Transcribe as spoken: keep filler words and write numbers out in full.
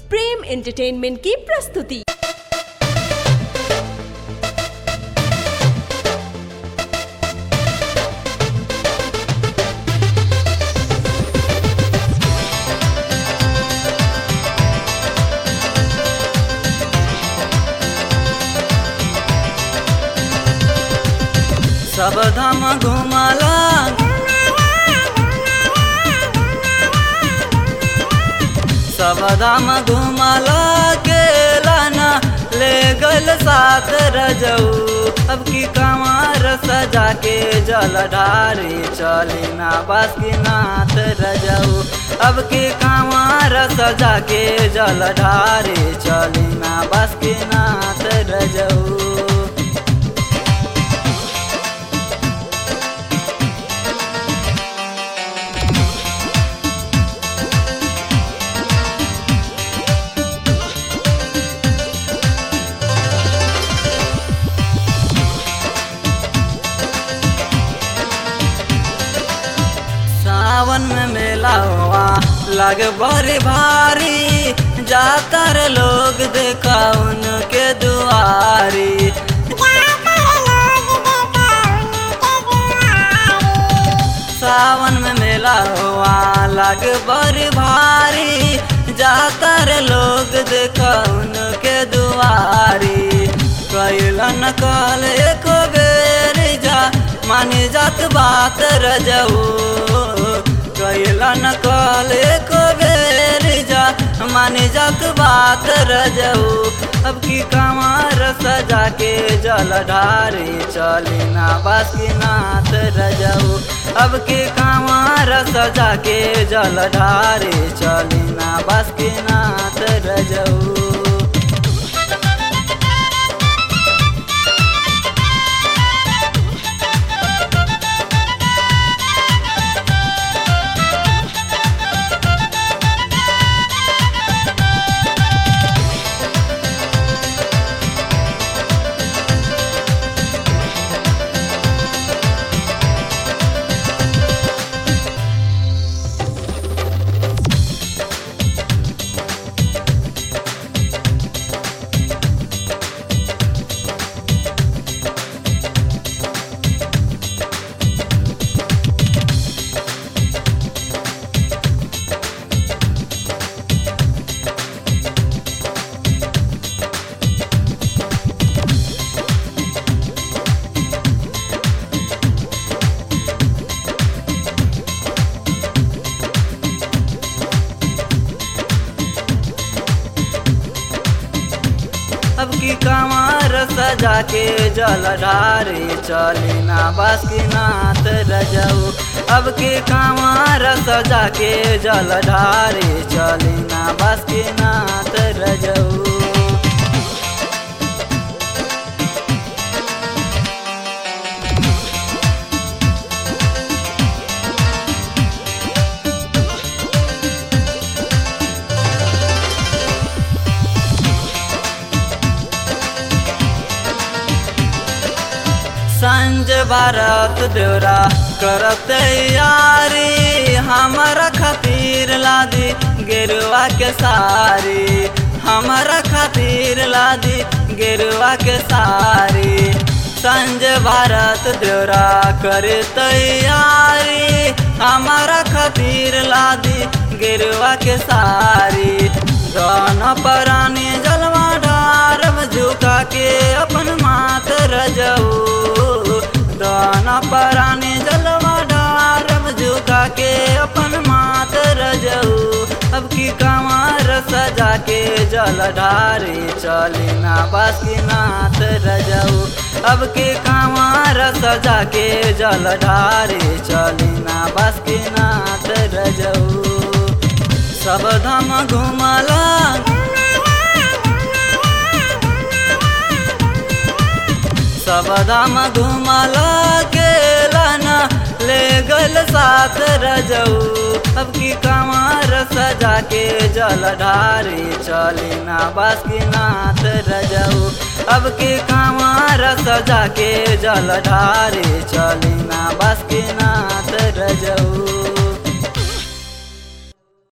प्रेम entertainment की प्रस्तुति। सब धाम घुमला सब धाम घुमला केला ना ले गल साथ रजऊ। अब की कमार सजा के जल ढारी चली ना बासुकीनाथ रजऊ। अब की कमार सजा के जल ढारी चली ना बासुकीनाथ रजऊ। सावन में मेला हुआ लग बड़ी भारी, जाकर लोग देखा उनके दुआरी। सावन में मेला हुआ लग बड़ी भारी, जाकर लोग देखा उनके दुआरी। कैलन कल एक बेर जा मानी जात बात रजऊ। कैलन कल एक बेर जा मानी जात बात रजऊ। अब की कमार सजा के जल ढारी चली ना बासुकीनाथ रजऊ। अब की कमार सजा के जल ढारी चली ना बासुकीनाथ रजऊ। अब की कमार सजा के जल ढारी चली ना बासुकीनाथ रजऊ। अब की कमार सजा के जल ढारी चली ना बासुकीनाथ रजऊ। संज भारत देवरा करत तैयारी, हमारा खातिर लादी गेरुआ के सारी। हमारा खातिर लादी गेरुआ के सारी। संज भारत देवरा करे तैयारी, हमारा खातिर लादी गेरुआ के सारी। दाना परानी जलवा ढारब झुका के अपन मात रजऊ। दाना परानी जलवा ढारब झुका के अपन मात रजऊ। अब की कमार सजा के जल ढारी चली ना बासुकीनाथ रजऊ। अब की कमार सजा के जल ढारी चली ना बासुकीनाथ रजऊ। सब धाम घुमला सब धाम घुमला केला ना ले गल साथ रजऊ। अब की कमार सजा के जल ढारी चली ना बासुकीनाथ रजऊ। अब की कमार सजा के जल ढारी चली ना बासुकीनाथ रजऊ।